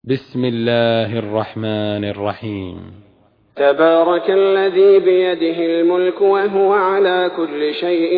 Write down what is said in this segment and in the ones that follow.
بسم الله الرحمن الرحيم. تبارك الذي بيده الملك وهو على كل شيء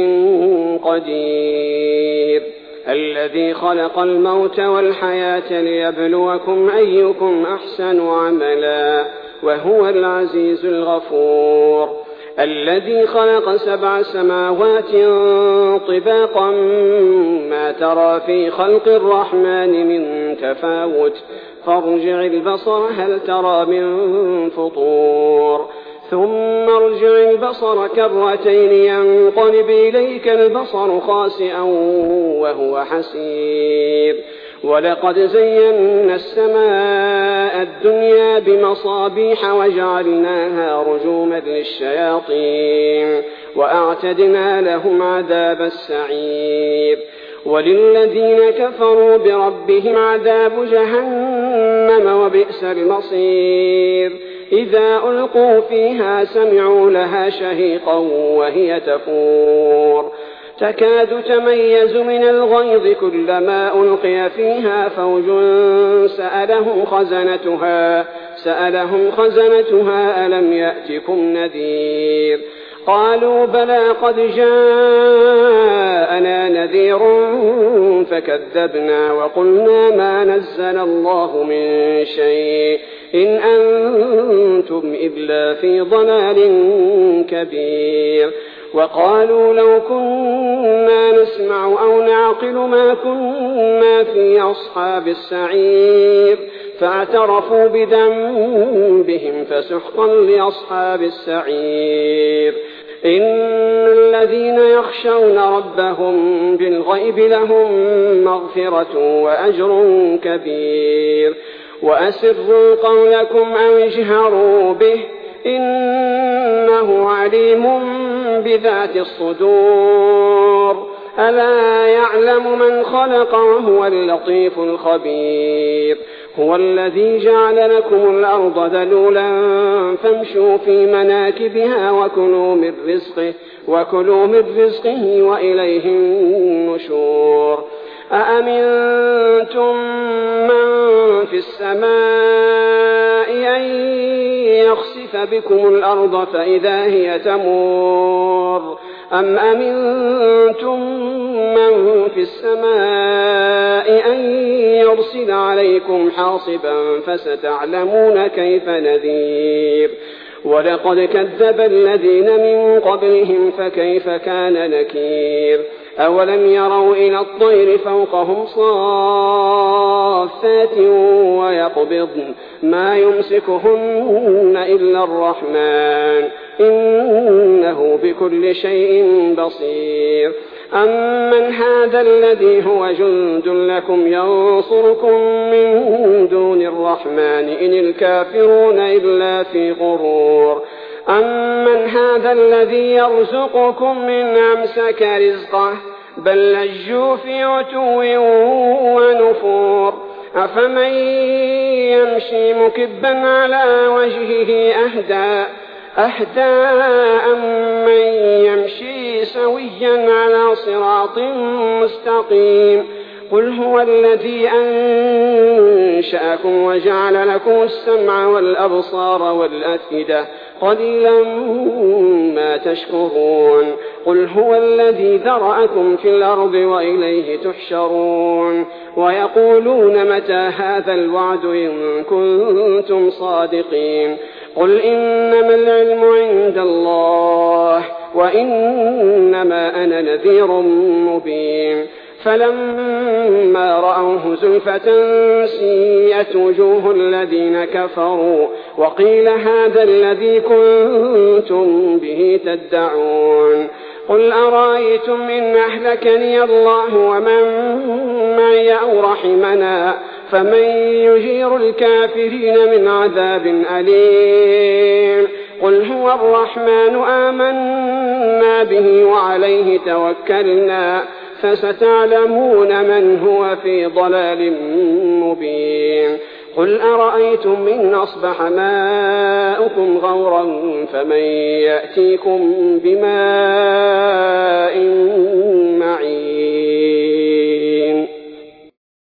قدير، الذي خلق الموت والحياة ليبلوكم أيكم أحسن عملا وهو العزيز الغفور، الذي خلق 7 سماوات طباقا ما ترى في خلق الرحمن من تفاوت، فارجع البصر هل ترى من فطور، ثم ارجع البصر كرتين ينقلب إليك البصر خاسئا وهو حسير، ولقد زينا السماء الدنيا بمصابيح وجعلناها رجوما للشياطين وأعتدنا لهم عذاب السعير، وللذين كفروا بربهم عذاب جهنم وبئس المصير، إذا ألقوا فيها سمعوا لها شهيقا وهي تفور، تكاد تميز من الغيظ كلما ألقي فيها فوج سألهم خزنتها ألم يأتكم نذير، قالوا بلى قد جاءنا نذير فكذبنا وقلنا ما نزل الله من شيء إن أنتم إلا في ضلال كبير، وقالوا لو كنا نسمع أو نعقل ما كنا في أصحاب السعير، فاعترفوا بذنبهم فسحقا لأصحاب السعير، إن الذين يخشون ربهم بالغيب لهم مغفرة وأجر كبير، وأسروا قولكم أو اجهروا به إنه عليم بذات الصدور، ألا يعلم من خلق وهو اللطيف الخبير، هو الذي جعل لكم الأرض ذلولا فامشوا في مناكبها وكلوا من رزقه وإليه النشور، أأمنتم من في السماء أن يخسف بكم الأرض فإذا هي تمور، أم أمنتم من في السماء أن يرسل عليكم حاصبا فستعلمون كيف نذير، ولقد كذب الذين من قبلهم فكيف كان نكير، أولم يروا إلى الطير فوقهم صافات ويقبضن ما يمسكهن إلا الرحمن إنه بكل شيء بصير، أمن هذا الذي هو جند لكم ينصركم من دون الرحمن إن الكافرون إلا في غرور، أمن هذا الذي يرزقكم من أمسك رزقه بل لجوا في عتو ونفور، أفمن يمشي مكبا على وجهه أهدى أمن يمشي سويا على صراط مستقيم، قل هو الذي أنشأكم وجعل لكم السمع والأبصار والأفئدة قليلا ما تشكرون، قل هو الذي ذرأكم في الأرض وإليه تحشرون، ويقولون متى هذا الوعد إن كنتم صادقين، قل إنما العلم عند الله وإنما أنا نذير مبين، فلما رأوه زلفة سيئت وجوه الذين كفروا وقيل هذا الذي كنتم به تدعون، قل أرأيتم إن أهلكني الله ومن معي أو رحمنا فمن يجير الكافرين من عذاب أليم، قل هو الرحمن آمنا به وعليه توكلنا فستعلمون من هو في ضلال مبين، قل أرأيتم إن أصبح ماؤكم غورا فمن يأتيكم بماء